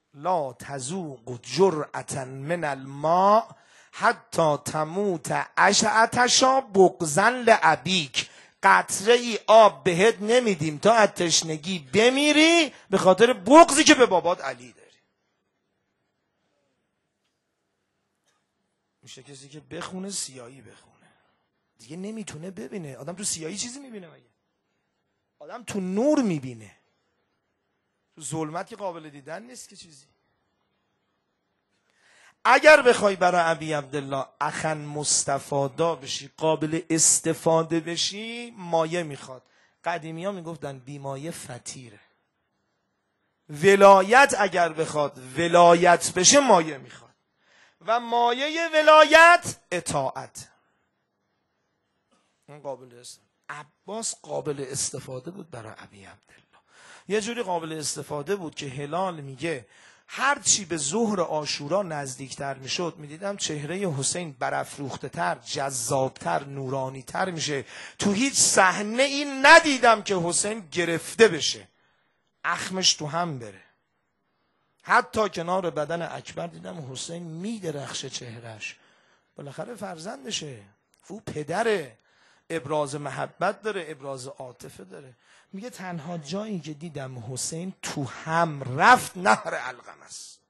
لا تذوق جرعة من الماء حتی تموت عطشا بغضا لابیک. قطره ای آب بهت نمیدیم تا از تشنگی بمیری به خاطر بغضی که به بابات علی داری. میشه کسی که بخونه سیاهی بخونه دیگه نمیتونه ببینه. آدم تو سیاهی چیزی میبینه مگه؟ آدم تو نور میبینه، تو ظلمت که قابل دیدن نیست که چیزی. اگر بخوای برای ابی عبدالله اخن مستفادا بشی، قابل استفاده بشی، مایه میخواد. قدیمی ها میگفتن بیمایه فطیره. ولایت اگر بخواد ولایت بشه مایه میخواد و مایه ولایت اطاعت. این قابل استفاده. عباس قابل استفاده بود برای ابی عبدالله. یه جوری قابل استفاده بود که هلال میگه هر چی به ظهر عاشورا نزدیکتر میشد میدیدم چهره حسین برافروخته تر، جذابتر، نورانی تر میشه. تو هیچ صحنه این ندیدم که حسین گرفته بشه، اخمش تو هم بره. حتی کنار بدن اکبر دیدم حسین میدرخشه چهرش. بالاخره فرزندشه، او پدره، ابراز محبت داره، ابراز عاطفه داره. میگه تنها جایی که دیدم حسین تو هم رفت نهر علقم است.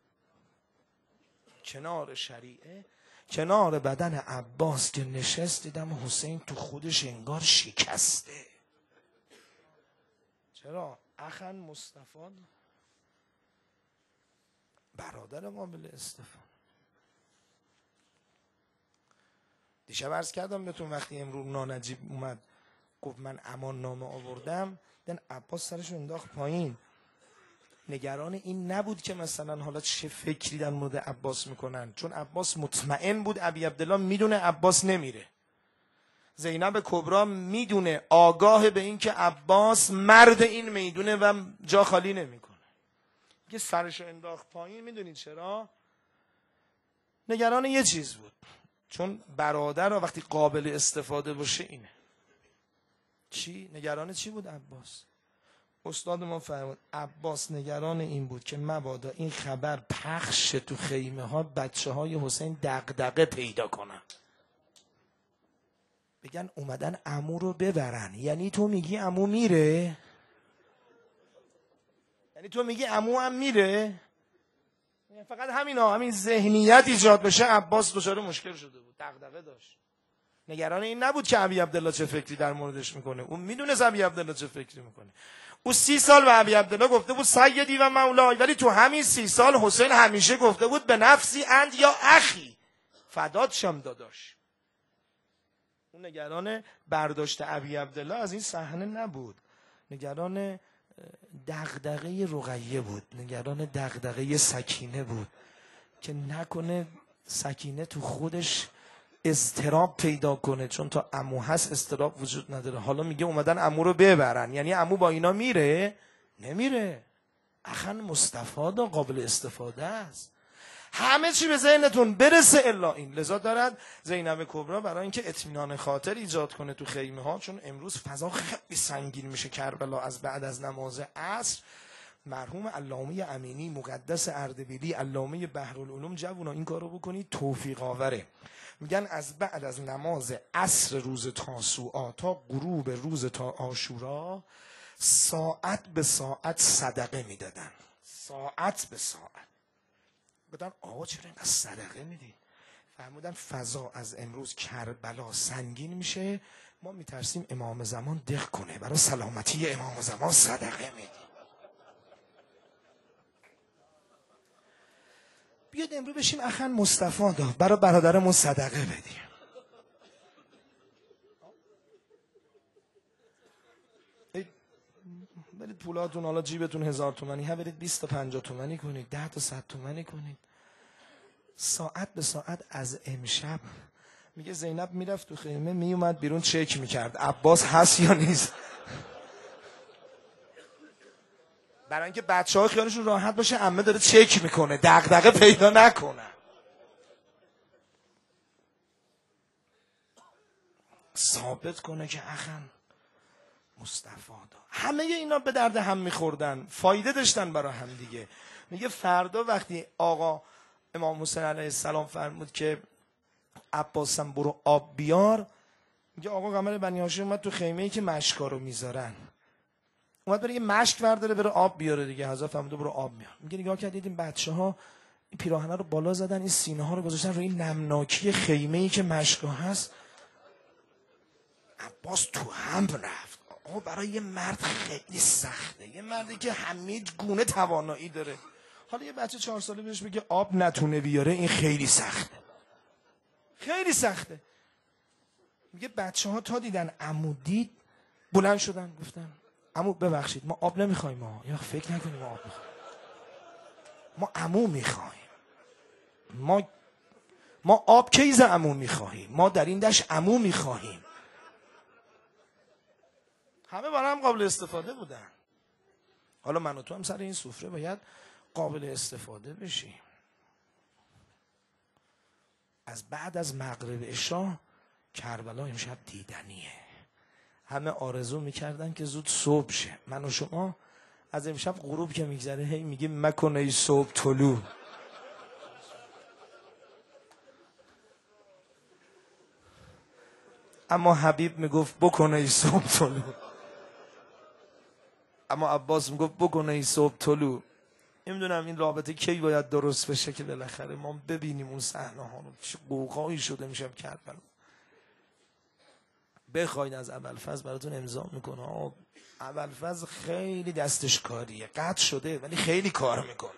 کنار شریعه، کنار بدن عباس که نشست دیدم حسین تو خودش انگار شکسته. چرا؟ اخن مصطفی برادر قابل استفاده. دیشب عرض کردم بهتون وقتی امروز نانجیب اومد گفت من امان نامه آوردم، دن عباس سرش انداخت پایین. نگران این نبود که مثلا حالا چه فکری در مورد عباس میکنن، چون عباس مطمئن بود ابی عبدالله میدونه عباس نمیره. زینب کبرا میدونه، آگاه به این که عباس مرد این میدونه و جا خالی نمیکنه. که سرش انداخت پایین. میدونید چرا؟ نگران یه چیز بود، چون برادر را وقتی قابل استفاده باشه اینه. چی؟ نگران چی بود عباس؟ استاد ما فرمود عباس نگران این بود که مبادا این خبر پخش تو خیمه ها بچه های حسین دغدغه پیدا کنن، بگن اومدن عمو رو ببرن. یعنی تو میگی عمو میره؟ یعنی تو میگی عمو هم میره؟ فقط همین ذهنیت ایجاد بشه عباس دچار مشکل شده بود، دغدغه داشت. نگران این نبود که ابی عبدالله چه فکری در موردش میکنه. اون میدونه ابی عبدالله چه فکری میکنه. او 30 سال به ابی عبدالله گفته بود سیدی و مولای، ولی تو همین 30 سال حسین همیشه گفته بود به نفسی اند یا اخی، فدات شم داداش. اون نگران برداشت ابی عبدالله از این صحنه نبود، نگران دغدغه رقیه بود، نگران دغدغه سکینه بود که نکنه سکینه تو خودش اضطراب پیدا کنه، چون تا عمو هست اضطراب وجود نداره. حالا میگه اومدن عمو رو ببرن، یعنی عمو با اینا میره؟ نمیره. اخن مصطفی دا قابل استفاده است. همه چی به ذهنتون برسه الا این. لذا دارد زینب کبرا برای اینکه اطمینان خاطر ایجاد کنه تو خیمه ها، چون امروز فضا خیلی سنگین میشه کربلا از بعد از نماز عصر، مرحوم علامه امینی مقدس اردبیلی علامه بحرالعلوم، جوونا این کارو بکنید توفیق آوره. میگن از بعد از نماز عصر روز تاسوعا تا غروب روز عاشورا ساعت به ساعت صدقه میدادن، ساعت به ساعت. گفتن آقا چرا اینقدر صدقه میدین؟ فرمودن فضا از امروز کربلا سنگین میشه، ما میترسیم امام زمان دق کنه، برای سلامتی امام زمان صدقه میدیم. بیاد امروز بشیم اخن مصطفی دا برای برادرمون صدقه بدیم. برید پولاتون حالا جیبتون 1000 تومانی، ها برید 20 تا 50 تومانی کنید، 10 تا 100 تومانی کنید. ساعت به ساعت از امشب. میگه زینب میرفت تو خیمه میومد بیرون چک میکرد عباس هست یا نیست، برای اینکه بچه‌ها خیالشون راحت باشه عمه داره چک میکنه، دغدغه پیدا نکنه. ثابت کنه که اخن مصطفی داد. همه اینا به درد هم میخوردن، فایده داشتن برای هم دیگه. میگه فردا وقتی آقا امام حسین علیه السلام فرمود که عباسم برو آب بیار، میگه آقا قمر بنی هاشم اومد تو خیمه‌ای که مشکا رو میذارن، اومد بره یه مشک برداره بره آب بیاره دیگه. حضرت فرمود برو آب بیار. میگه نگاه کردید این بچه‌ها این پیراهنه رو بالا زدن، این سینه ها رو گذاشتن روی این نمناکی خیمه‌ای که مشکا هست. عباس تو هم رفت. آقا برای یه مرد خیلی سخته، یه مردی که همه گونه توانایی داره، حالا یه بچه 4 ساله بهش بگه آب نتونه بیاره، این خیلی سخته، خیلی سخته. میگه بچه ها تا دیدن عمو دید بلند شدن گفتن عمو ببخشید ما آب نمیخوایم، یا فکر نکنیم ما آب میخوایم، ما عمو میخوایم، ما آب کیز عمو میخوایم، ما در این دشت عمو میخوایم. همه برای هم قابل استفاده بودن. حالا من و تو هم سر این سفره باید قابل استفاده بشیم. از بعد از مغرب عشا کربلا امشب دیدنیه. همه آرزو میکردن که زود صبح شه. من و شما از امشب غروب که میگذره هی میگیم مکن ای صبح طلوع. اما حبیب میگفت بکن ای صبح طلوع، اما عباس میگفت بکن ای صبح طلوع. نمیدونم این رابطه کی باید درست بشه که بالاخره ما ببینیم اون صحنه ها رو. چه قوقایی شده میشم کربلا. بخواید از ابوالفضل براتون امضا میکنه. ابوالفضل خیلی دستش کاریه، قطع شده ولی خیلی کار میکنه.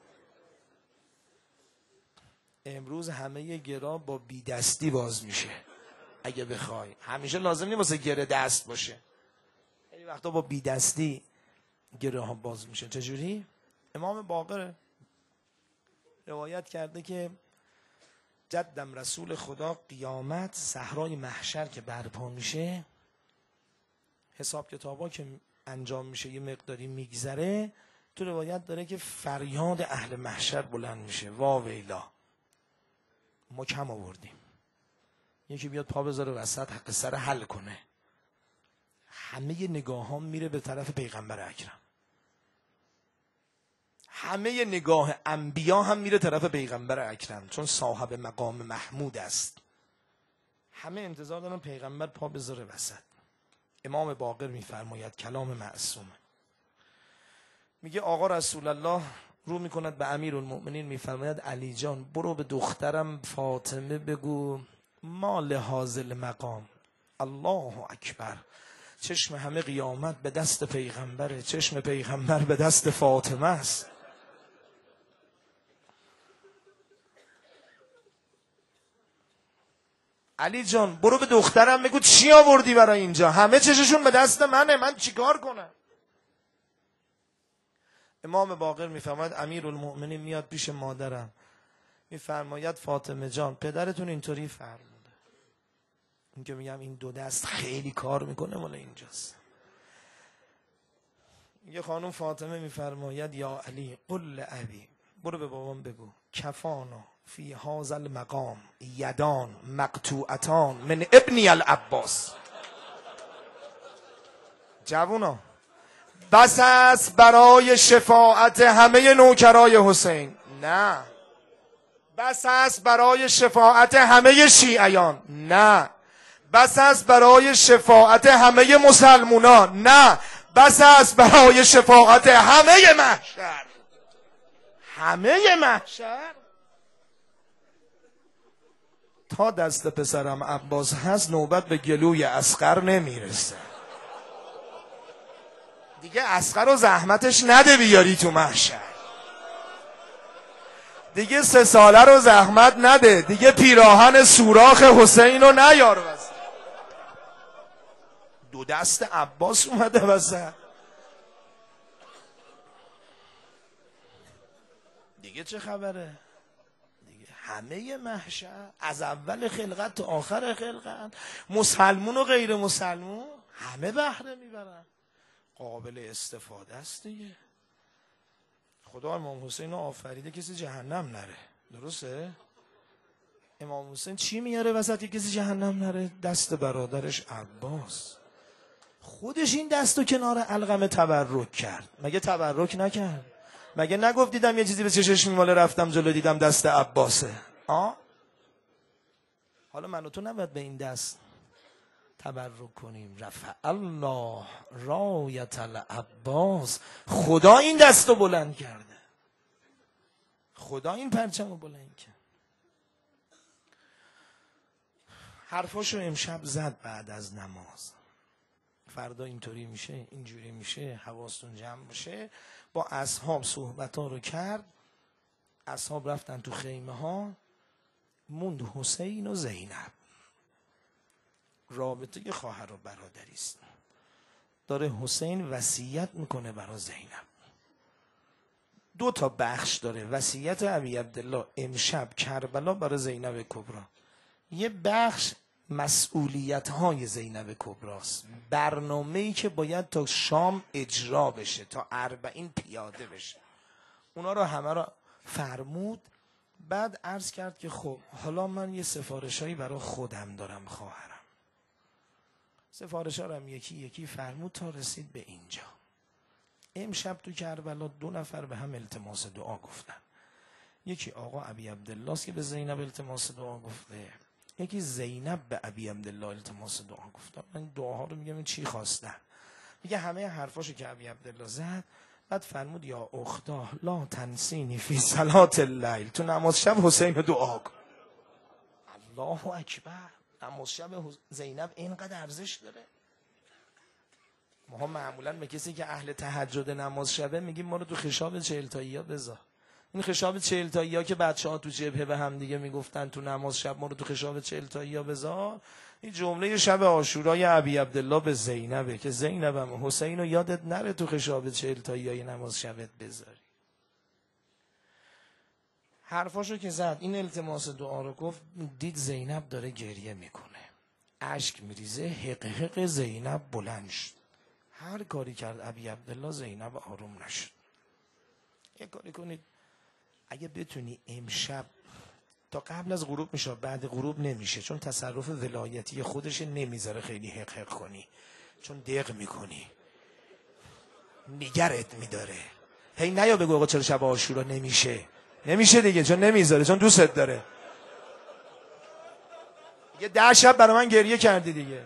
امروز همه گرا با بی دستی باز میشه. اگه بخوای همیشه لازم نیست واسه گره دست باشه، خیلی وقتا با بی دستی گره ها باز میشه. چجوری؟ امام باقر روایت کرده که جدم رسول خدا قیامت صحرای محشر که برپا میشه، حساب کتابا که انجام میشه یه مقداری میگذره، تو روایت داره که فریاد اهل محشر بلند میشه وا ویلا ما کم آوردیم، یکی بیاد پا بذاره وسط حق سر حل کنه. همه نگاه ها میره به طرف پیغمبر اکرم، همه نگاه انبیا هم میره طرف پیغمبر اکرم، چون صاحب مقام محمود است. همه انتظار دارن پیغمبر پا بذاره وسط. امام باقر میفرماید کلام معصومه، میگه آقا رسول الله رو میکند به امیرالمؤمنین میفرماید علی جان برو به دخترم فاطمه بگو ما لهذا المقام الله اکبر، چشم همه قیامت به دست پیغمبره، چشم پیغمبر به دست فاطمه است. علی جان برو به دخترم بگو چی آوردی برای اینجا، همه چششون به دست منه، من چیکار کنم؟ امام باقر میفرماید امیرالمؤمنین میاد پیش مادرم میفرماید فاطمه جان پدرتون اینطوری فرموده. این که میگم این دو دست خیلی کار میکنه مال اینجاست. یه خانم فاطمه میفرماید یا علی قل لابی، برو به بابام بگو کفانا فی هذا المقام یدان مقطوعتان من ابنی العباس. جوونا بس است برای شفاعت همه نوکرای حسین، نه. بس است برای شفاعت همه شیعیان، نه. بس است برای شفاعت همه مسلمانان، نه. بس است برای شفاعت همه محشر، همه محشر. تا دست پسرم عباس هست نوبت به گلوی اصغر نمیرسه دیگه. اصغر رو زحمتش نده بیاری تو محشر دیگه، 3 ساله رو زحمت نده دیگه، پیراهن سوراخ حسین رو نیار وسط. 2 دست عباس اومده وسط دیگه، چه خبره دیگه؟ همه محشر از اول خلقت تا آخر خلقت، مسلمون و غیر مسلمون همه بهره میبرن. قابل استفاده است دیگه. خدا امام حسین رو آفریده کسی جهنم نره، درسته؟ امام حسین چی میاره وسط که کسی جهنم نره؟ دست برادرش عباس. خودش این دستو کنار علقمه تبرک کرد. مگه تبرک نکرد؟ مگه نگفت دیدم یه چیزی به چشش میماله رفتم جلو دیدم دست عباسه؟ حالا من و تو نباید به این دست تبرک کنیم. رفع الله رایت العباس، خدا این دستو بلند کرده، خدا این پرچمو بلند کرد. حرفاشو امشب زد بعد از نماز. فردا اینطوری میشه، اینجوری میشه، حواستون جمع بشه. با اصحاب صحبت ها رو کرد. اصحاب رفتن تو خیمه ها، موند حسین و زینب. رابطه خواهر و برادری است. داره حسین وصیت میکنه برای زینب. 2 تا بخش داره وصیت ابی عبدالله امشب کربلا برای زینب کبری. یه بخش مسئولیت های زینب کبراست، برنامه‌ای که باید تا شام اجرا بشه، تا 40 پیاده بشه. اونا رو همه رو فرمود. بعد عرض کرد که خب حالا من یه سفارشایی برای خودم دارم خواهرم. سفارشا رو هم یکی یکی فرمود تا رسید به اینجا. امشب تو کربلا 2 نفر به هم التماس دعا گفتن. یکی آقا ابی عبدالله است که به زینب التماس دعا گفته، یکی زینب به ابی عبدالله التماس دعا گفته. من دعاها رو میگم این چی خواستن. میگه همه حرفاشو که ابی عبدالله زد، بعد فرمود یا اختا لا تنسینی فی صلات اللیل، تو نماز شب حسین دعا کن. الله اکبر. نماز شب زینب اینقدر ارزش داره؟ ما معمولا به کسی که اهل تهجد نماز شبه میگیم ما رو تو خشاب 40 تایی ها بذار. این خشاب 40 تایی ها که بچه‌ها تو جبهه به هم دیگه میگفتن تو نماز شب ما رو تو خشاب 40 تایی ها بذار، این جمله شب عاشورای ابی عبدالله به زینبه که زینبم حسین رو یادت نره تو خشاب 40 تایی های نماز شبت بذاری. حرفاشو که زد، این التماس دعا رو گفت، دید زینب داره گریه میکنه، اشک میریزه، حق حق زینب بلند شد. هر کاری کرد ابی عبدالله زینب آروم نشد. یه کاری کنید اگه بتونی امشب تا قبل از غروب میشه، بعد غروب نمیشه، چون تصرف ولایتی خودش نمیذاره خیلی حق حق کنی، چون دق میکنی، نگرت میداره. هی نیا بگو آقا چرا شب عاشورا نمیشه دیگه، چون نمیذاره، چون دوستت داره. دیگه 10 شب برای من گریه کردی دیگه.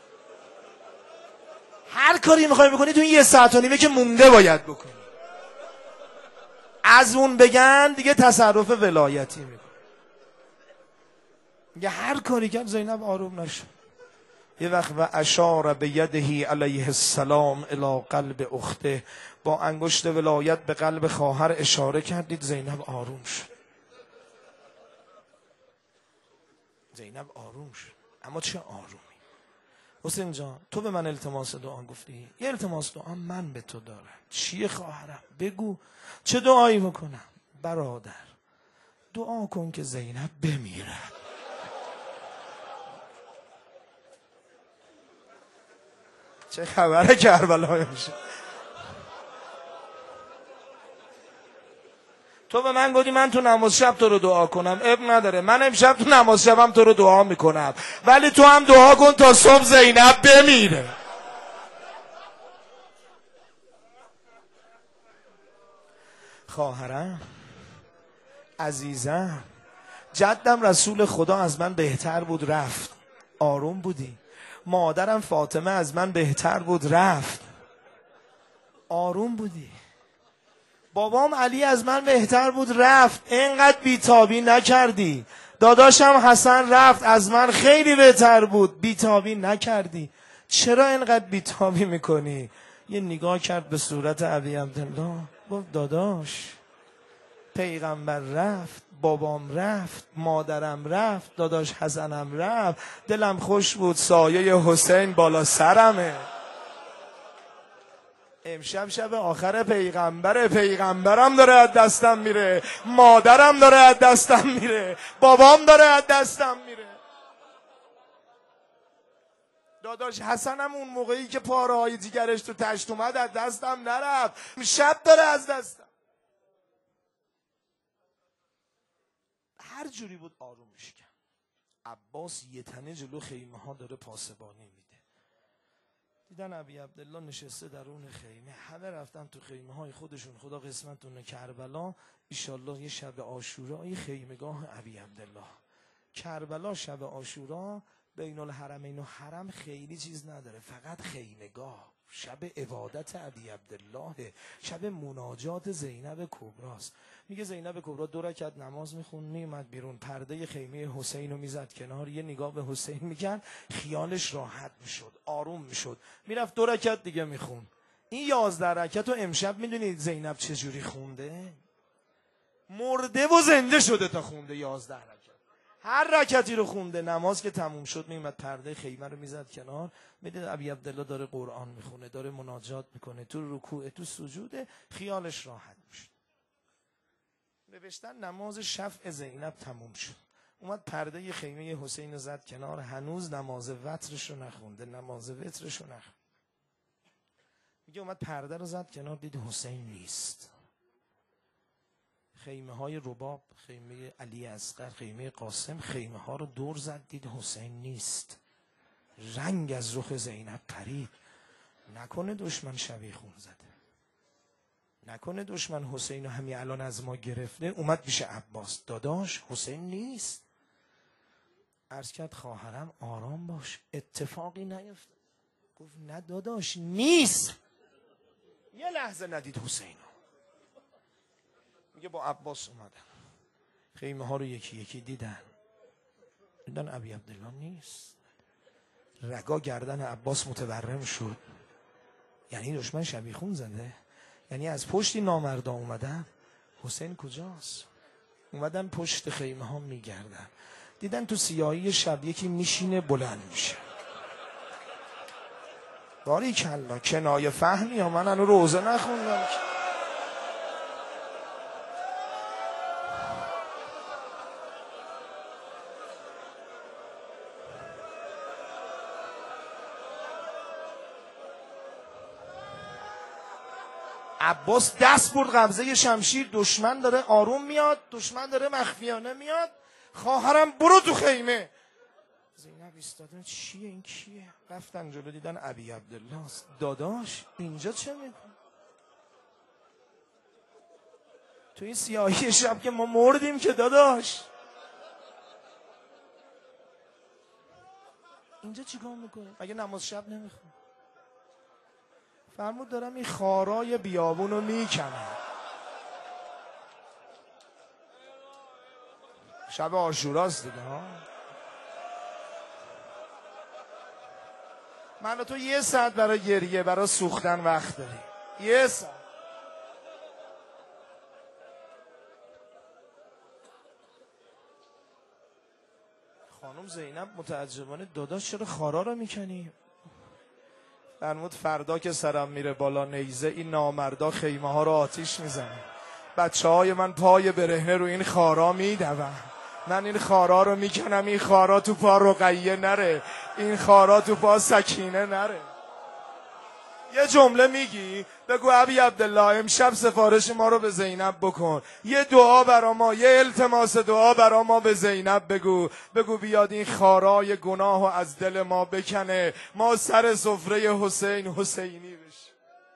هر کاری میخوای بکنی تو این 1 ساعت و نیمه که مونده باید بکنی. از اون بگن دیگه تصرف ولایتی میکنه. دیگه هر کاری کرد زینب آروم نشد. یه وقت و اشار بیدهی علیه السلام الی قلب اخته، با انگشت ولایت به قلب خواهر اشاره کردید، زینب آروم شد. زینب آروم شد. اما چه آرومی؟ حسین جان تو به من التماس دعا گفتی، یه التماس دعا من به تو دارم. چیه خواهرم؟ بگو چه دعایی بکنم؟ برادر دعا کن که زینب بمیره. چه خبره کربلا میشه؟ تو به من گفتی من تو نماز شب تو رو دعا کنم، اب نداره، من امشب تو نماز شبم تو رو دعا میکنم، ولی تو هم دعا کن تا صبح زینب بمیره. خواهرم عزیزم، جدم رسول خدا از من بهتر بود رفت، آروم بودی. مادرم فاطمه از من بهتر بود رفت، آروم بودی. بابام علی از من بهتر بود رفت، اینقدر بیتابی نکردی. داداشم حسن رفت از من خیلی بهتر بود، بیتابی نکردی. چرا اینقدر بیتابی میکنی؟ یه نگاه کرد به صورت ابی عبدالله، گفت داداش پیغمبر رفت، بابام رفت، مادرم رفت، داداش حسنم رفت، دلم خوش بود سایه حسین بالا سرمه. امشب شب آخر پیغمبرم داره از دستم میره، مادرم داره از دستم میره، بابام داره از دستم میره. داداش حسنم اون موقعی که پاره های جیگرش تو تشت اومد از دستم نرفت، شب داره از دستم. هر جوری بود آرومش کرد. عباس یه تنه جلو خیمه ها داره پاسبانی میده. دیدن ابی عبدالله نشسته در اون خیمه، همه رفتن تو خیمه های خودشون، خدا قسمتونه کربلا ایشالله یه شب عاشورا یه خیمگاه ابی عبدالله. کربلا شب عاشورا بین الحرمین و حرم خیلی چیز نداره، فقط خیمگاه، شب عبادت ابی عبدالله، شب مناجات زینب کبراست. میگه زینب کبرا 2 رکعت نماز میخون، میومد بیرون، پرده خیمه حسین رو میزد کنار، یه نگاه به حسین میکرد، خیالش راحت میشد، آروم میشد، میرفت 2 رکعت دیگه میخون. این 11 رکعت رو امشب میدونید زینب چجوری خونده؟ مرده و زنده شده تا خونده 11 رکعت. هر رکعتی رو خونده، نماز که تموم شد میومد پرده خیمه رو میزد کنار، میدید ابی عبدالله داره قرآن میخونه، داره مناجات میکنه، تو رکوع تو سجود، خیالش راحت میشه. نوشتن نماز شفع زینب تموم شد، اومد پرده خیمه حسین رو زد کنار، هنوز نماز وترش رو نخونده، نماز وترش رو نخونده. میگه اومد پرده رو زد کنار، دید حسین نیست. خیمه های رباب، خیمه علی اصغر، خیمه قاسم، خیمه ها رو دور زد، دید حسین نیست. رنگ از رخ زینب پرید، نکنه دشمن شبیخون زده، نکنه دشمن حسین رو همین الان از ما گرفته. اومد پیش عباس، داداش حسین نیست. عرض کرد خواهرم آرام باش، اتفاقی نیفته. گفت نه داداش نیست. یه لحظه ندید حسین رو. میگه با عباس اومدن، خیمه ها رو یکی یکی دیدن ابی عبدالله نیست. رگا گردن عباس متورم شد، یعنی دشمن شبیخون زده، یعنی از پشتی نامردا اومدن. حسین کجاست؟ اومدن پشت خیمه ها میگردن، دیدن تو سیاهی شب یکی میشینه بلند میشه. باری کلا کنایه فهمی ها، من هنو روزه نخوندم. عباس دست برد قبضه شمشیر، دشمن داره آروم میاد، دشمن داره مخفیانه میاد. خواهرم برو تو خیمه. زینب ایستادن، چیه این کیه؟ رفتن جلو، دیدن ابی عبدالله است. داداش اینجا چه میکنی؟ تو این سیاهی شب که ما مردیم که داداش، اینجا چیکار میکنی؟ مگه نماز شب نمیخونی؟ فرمود دارم این خارای بیابون رو میکنم. شب عاشوراست دیگه ها. من و تو 1 ساعت برای گریه، برای سوختن وقت داریم. 1 ساعت. خانم زینب متعجبانه، داداش چرا خارا رو میکنی؟ فرمود فردا که سرم میره بالا نیزه، این نامردا خیمه ها رو آتیش میزنه. بچه های من پای برهنه رو این خارا میدون. من این خارا رو میکنم، این خارا تو پا رقیه نره، این خارا تو پا سکینه نره. یه جمله میگی، بگو ابی عبدالله امشب سفارش ما رو به زینب بکن، یه دعا برا ما، یه التماس دعا برا ما به زینب بگو بیاد این خارای گناه رو از دل ما بکنه، ما سر سفره حسین حسینی بشیم.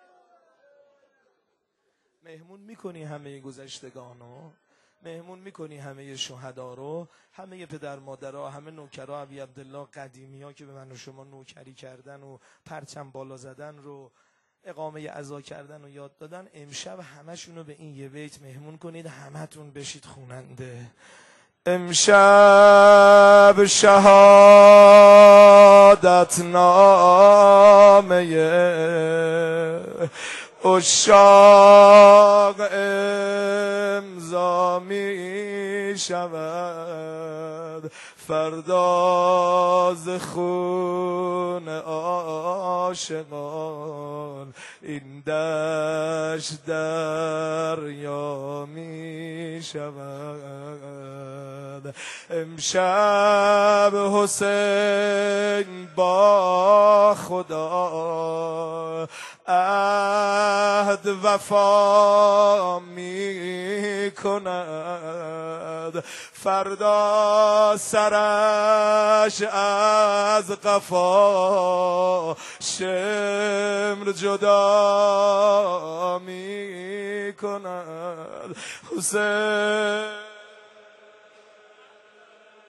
مهمون میکنی همه گذشتگانو، مهمون میکنی همه شهدا رو، همه پدر مادرها، همه نوکرها ابی عبدالله قدیمی ها که به من و شما نوکری کردن و پرچم بالا زدن رو، اقامه عزا کردن و یاد دادن. امشب همشون رو به این یه بیت مهمون کنید، همتون بشید خوننده. امشب شهادت نامه عشاق امضا می شود، فردا ز خون عاشقان این دشت دریا می شود. امشب حسین با خدا عهد وفا می کند، فردا سرش از قفا شمر جدا می کند. حسین